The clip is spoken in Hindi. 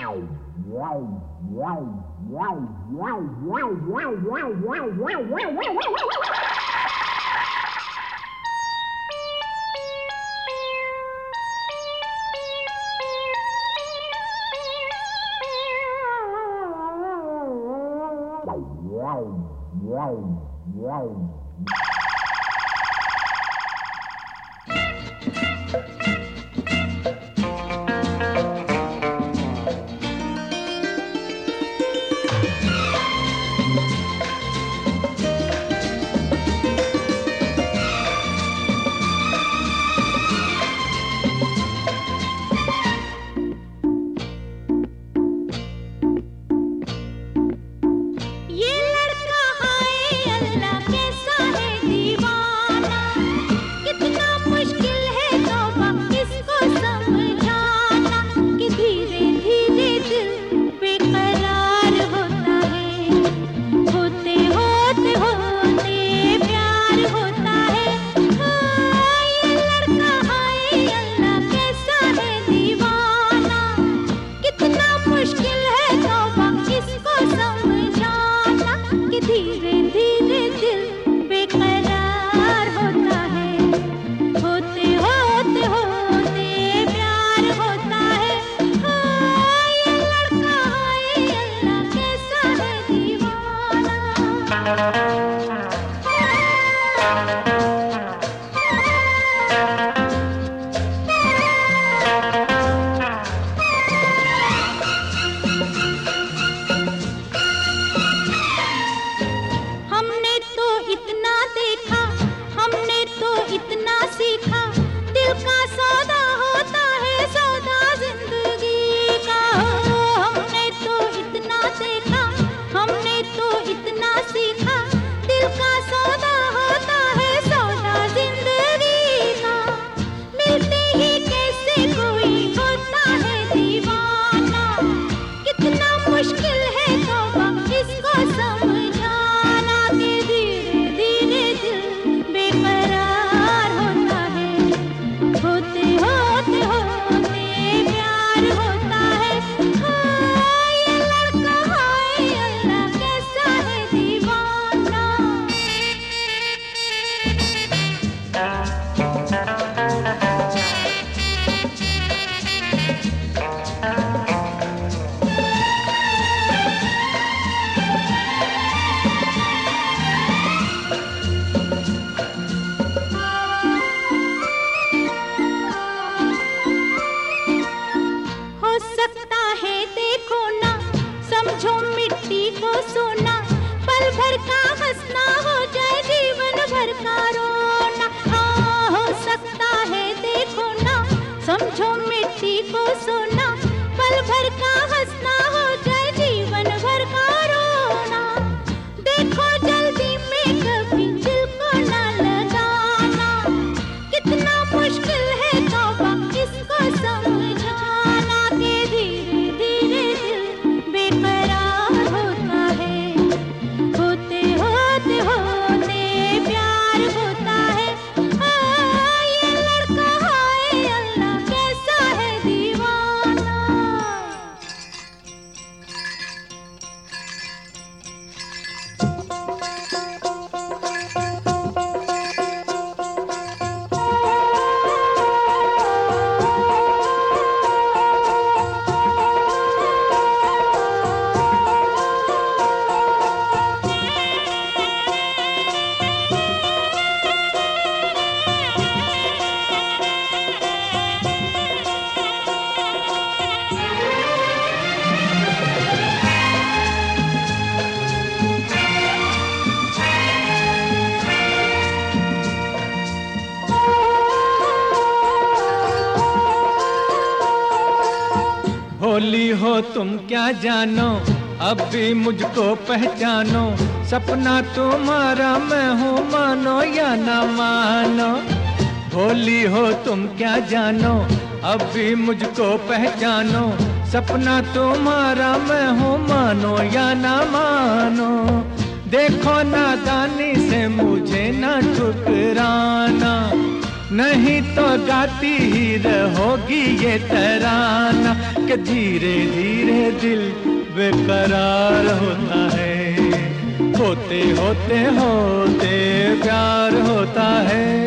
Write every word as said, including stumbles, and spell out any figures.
भोली हो तुम क्या जानो, अब भी मुझको पहचानो। सपना तुम्हारा मैं हूँ, मानो या ना मानो। भोली हो तुम क्या जानो, अब भी मुझको पहचानो। सपना तुम्हारा मैं हूँ, मानो या ना मानो। देखो नादानी से मुझे ना ठुकराना, नहीं तो गाती ही रहोगी ये तराना कि धीरे धीरे दिल बेकरार होता है, होते होते होते प्यार होता है।